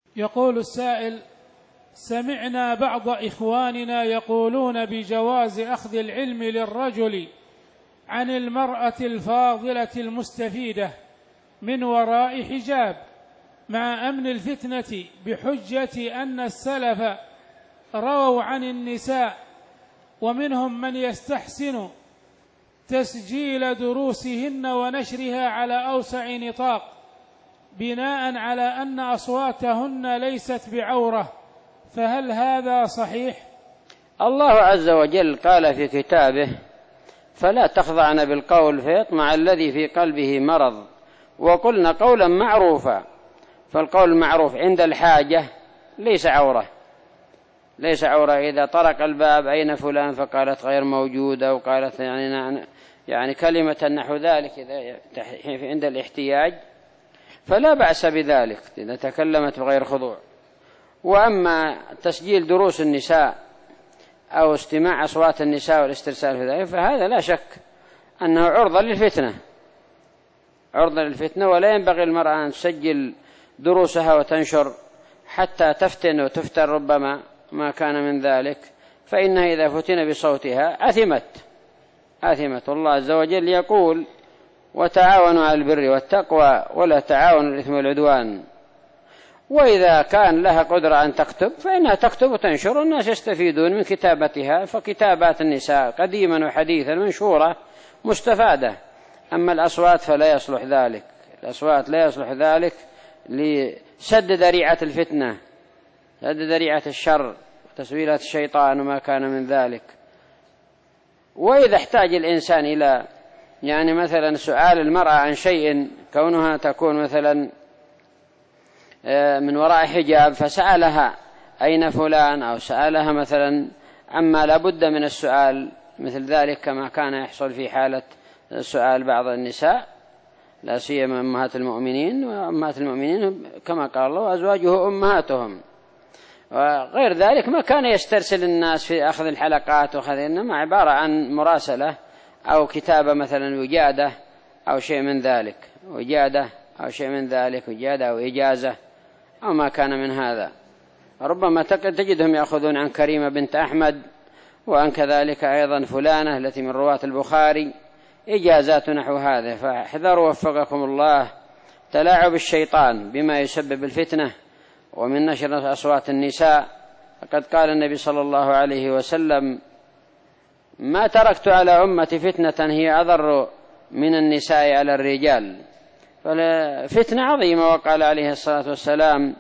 يقول السائل: سمعنا بعض إخواننا يقولون بجواز أخذ العلم للرجل عن المرأة الفاضلة المستفيدة من وراء حجاب مع أمن الفتنة، بحجة أن السلف رووا عن النساء ومنهم من يستحسن تسجيل دروسهن ونشرها على أوسع نطاق بناء على أن أصواتهن ليست بعورة، فهل هذا صحيح؟ الله عز وجل قال في كتابه: فلا تخضعن بالقول فيطمع الذي في قلبه مرض وقلن قولا معروفا. فالقول المعروف عند الحاجة ليس عورة، ليس عورة. إذا طرق الباب: أين فلان؟ فقالت غير موجودة، أو قالت يعني كلمة نحو ذلك إذا عند الاحتياج فلا بأس بذلك إذا تكلمت بغير خضوع. وأما تسجيل دروس النساء أو استماع أصوات النساء والاسترسال في ذلك فهذا لا شك أنه عرضة للفتنة، عرضة للفتنة. ولا ينبغي المرأة أن تسجل دروسها وتنشر حتى تفتن وتفتن ربما ما كان من ذلك، فإنها إذا فتن بصوتها أثمت. الله عز وجل يقول: وتعاونوا على البر والتقوى ولا تعاونوا على الإثم والعدوان. وإذا كان لها قدرة أن تكتب فإنها تكتب وتنشر والناس يستفيدون من كتابتها، فكتابات النساء قديما وحديثا منشورة مستفادة. أما الأصوات فلا يصلح ذلك، الأصوات لا يصلح ذلك لسد ذريعة الفتنة، سد ذريعة الشر وتسويلات الشيطان وما كان من ذلك. وإذا احتاج الإنسان إلى يعني مثلا سؤال المرأة عن شيء، كونها تكون مثلا من وراء حجاب فسألها أين فلان، أو سألها مثلا عما لا بد من السؤال مثل ذلك، كما كان يحصل في حالة سؤال بعض النساء لا سيما أمهات المؤمنين، وأمهات المؤمنين كما قال الله: أزواجه أمهاتهم. وغير ذلك ما كان يسترسل الناس في أخذ الحلقات إنما عبارة عن مراسلة أو كتابة مثلا وجادة أو شيء من ذلك، وجادة أو شيء من ذلك، وجادة أو إجازة أو ما كان من هذا. ربما تجدهم يأخذون عن كريمة بنت أحمد، وعن كذلك أيضا فلانة التي من رواة البخاري، إجازات نحو هذا. فاحذروا وفقكم الله تلاعب الشيطان بما يسبب الفتنة ومن نشر أصوات النساء. فقد قال النبي صلى الله عليه وسلم: ما تركت على أمتي فتنة هي أضر من النساء على الرجال. ففتنة عظيمة. وقال عليه الصلاة والسلام: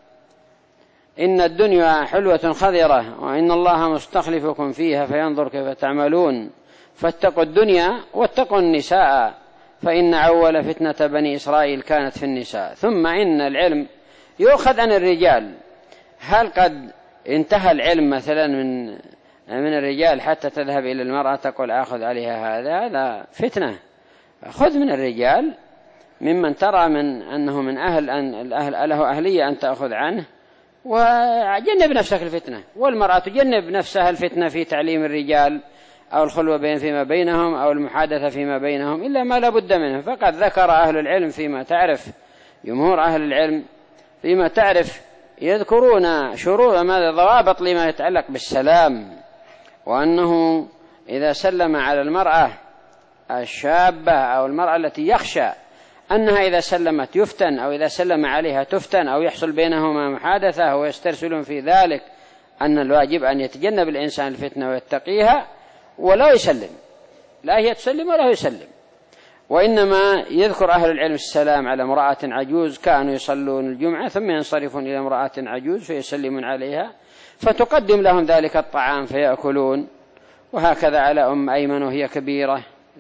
إن الدنيا حلوة خضرة وإن الله مستخلفكم فيها فينظر كيف تعملون، فاتقوا الدنيا واتقوا النساء فإن أول فتنة بني إسرائيل كانت في النساء. ثم إن العلم يؤخذ عن الرجال. هل قد انتهى العلم مثلا من الرجال حتى تذهب إلى المرأة تقول آخذ عليها هذا فتنة؟ خذ من الرجال ممن ترى من أنه من له أهلية أن تأخذ عنه، وجنب نفسك الفتنة. والمرأة تجنب نفسها الفتنة في تعليم الرجال أو الخلوة فيما بينهم أو المحادثة فيما بينهم إلا ما لا بد منه. فقد ذكر أهل العلم فيما تعرف، جمهور أهل العلم فيما تعرف يذكرون شروط ضوابط لما يتعلق بالسلام، وأنه إذا سلم على المرأة الشابة أو المرأة التي يخشى أنها إذا سلمت يفتن، أو إذا سلم عليها تفتن، أو يحصل بينهما محادثة ويسترسلون في ذلك، أن الواجب أن يتجنب الإنسان الفتنة ويتقيها ولا يسلم، لا هي تسلم ولا يسلم. وإنما يذكر أهل العلم السلام على امرأة عجوز كانوا يصلون الجمعة ثم ينصرفون إلى امرأة عجوز فيسلمون عليها فتقدم لهم ذلك الطعام فيأكلون، وهكذا على أم أيمن وهي كبيرة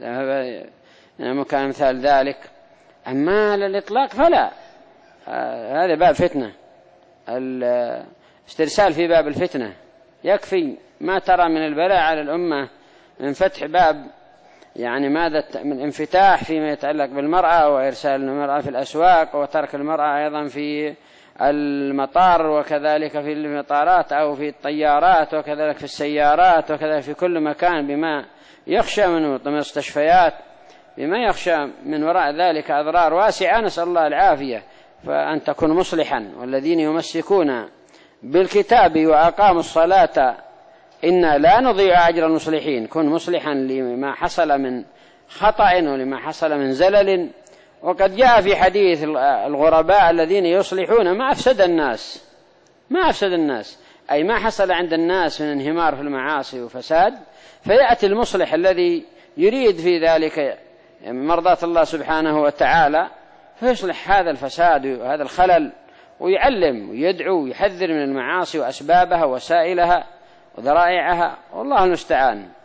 كان مثال ذلك. أما على الإطلاق فلا، هذا باب فتنة، الاسترسال في باب الفتنة. يكفي ما ترى من البلاء على الأمة من فتح باب يعني ماذا من انفتاح فيما يتعلق بالمرأة وإرسال المرأة في الأسواق، وترك المرأة أيضا في المطار وكذلك في المطارات أو في الطيارات وكذلك في السيارات وكذلك في كل مكان، بما يخشى من المستشفيات، بما يخشى من وراء ذلك أضرار واسعة نسأل الله العافية. فأن تكون مصلحا. والذين يمسكون بالكتاب وأقاموا الصلاة إنا لا نضيع أجر المصلحين. كن مصلحا لما حصل من خطأ ولما حصل من زلل. وقد جاء في حديث الغرباء الذين يصلحون ما أفسد الناس، أي ما حصل عند الناس من انهمار في المعاصي وفساد، فيأتي المصلح الذي يريد في ذلك مرضاة الله سبحانه وتعالى فيصلح هذا الفساد وهذا الخلل، ويعلم ويدعو ويحذر من المعاصي وأسبابها ووسائلها وذرائعها، والله المستعان.